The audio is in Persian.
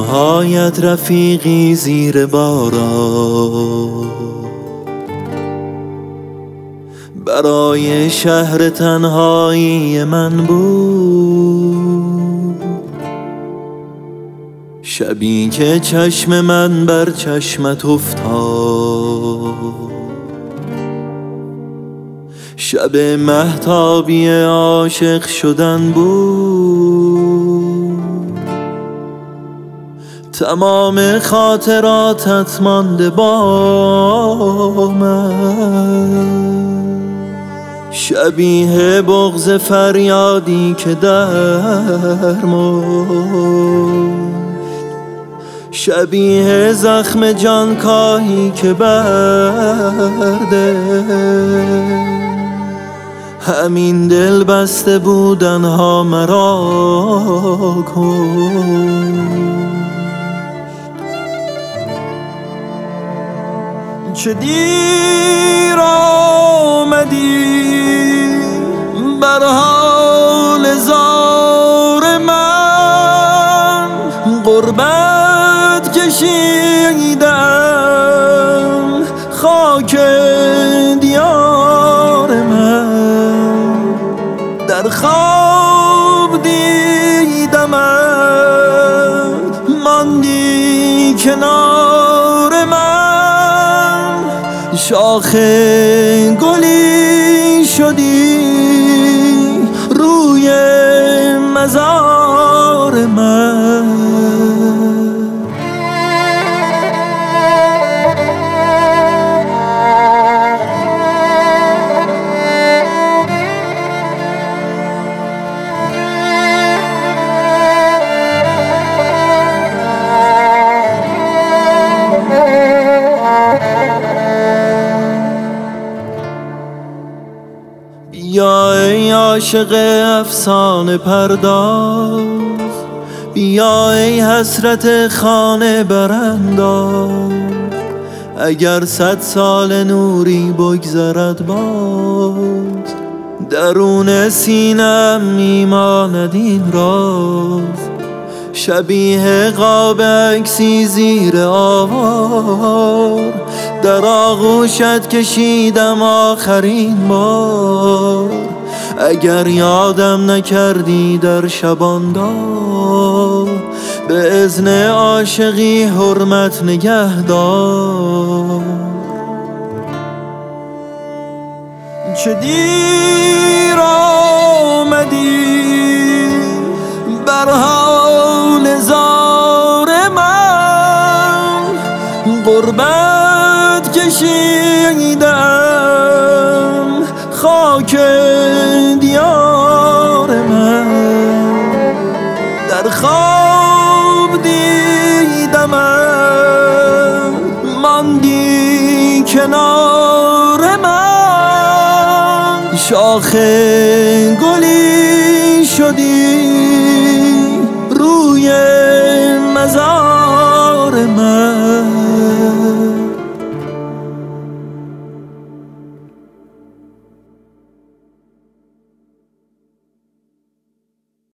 تنهایت رفیقی زیر باران، برای شهر تنهایی من بود. شبی که چشم من بر چشمت افتاد، شب مهتابی عاشق شدن بود. تمام خاطراتت مانده با من، شبیه بغض فریادی که در مرد، شبیه زخم جانکاهی که برده. همین دل بسته بودن ها مرا کشت. چه دیر آمدی بر حال زار من، غربت کشیدم خاک دیار من. در خواب دیدمت ماندی کنار من، شاخ گلی شدی روی مزار من. بیا ای عاشق افسانه پرداز، بیا ای حسرت خانه برانداز. اگر 100 سال نوری بگذرد باز، درون سینه‌ام میماند این راز. شبیه قاب عکسی زیر آوار، در آغوشت کشیدم آخرین بار. اگر یادم نکردی در شباندار، به اذن عاشقی حرمت نگهدار. چه دیر آمدی بر حال زار من، غربت کشیدم خاک دیار من. در خواب دیدمت ماندی کنار من، شاخ گلی شدی